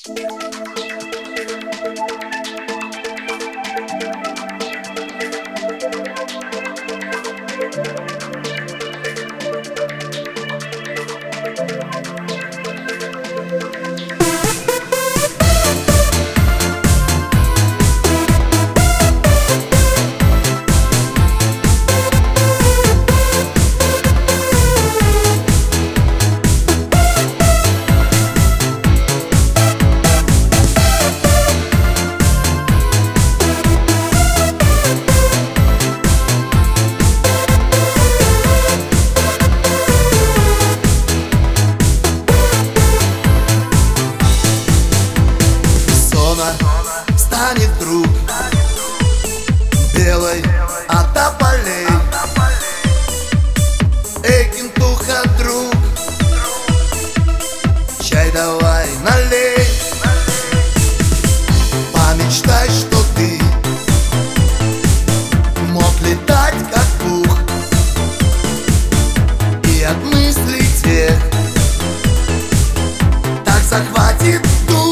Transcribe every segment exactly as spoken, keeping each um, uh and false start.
Станет вдруг белой от тополей. Эй, кентуха, друг, чай давай налей. Помечтай, что ты мог летать как пух, и от мыслей тех так захватит дух.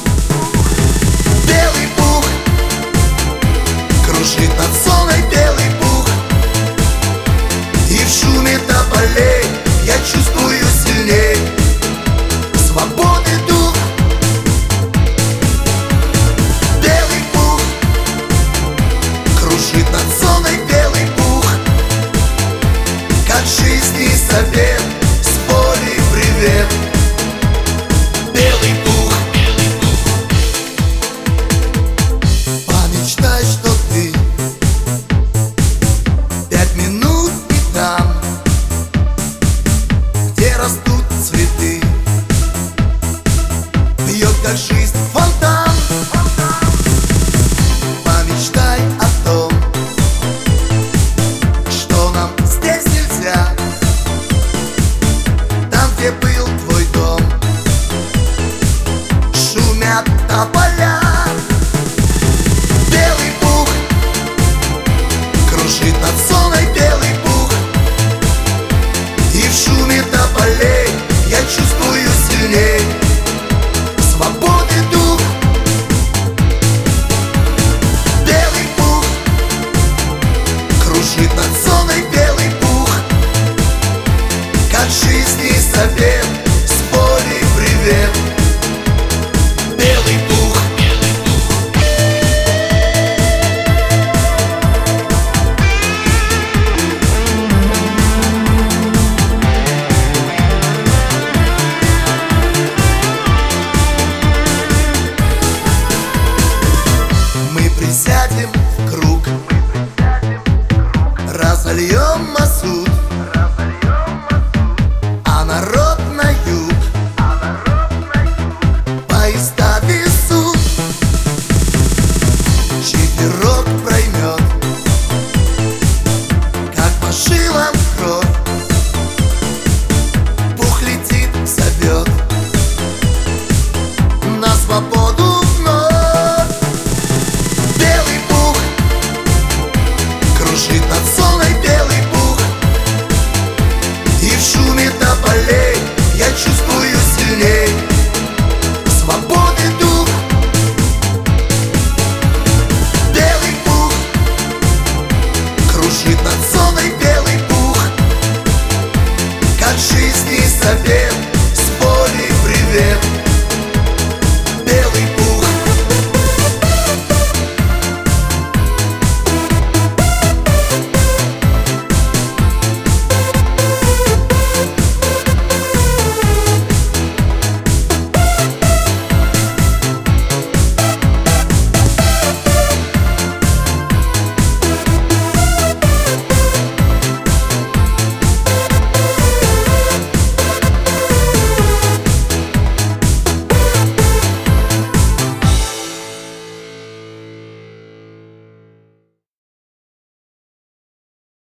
Белый пух кружит над зоной, белый пух, и в шуме тополей я чувствую сильней свободы дух. Белый пух кружит над зоной, белый пух, как жизни совет, с боли привет. Белый пух, помечтай, что ты пять минут и там, где растут цветы, бьет как жизнь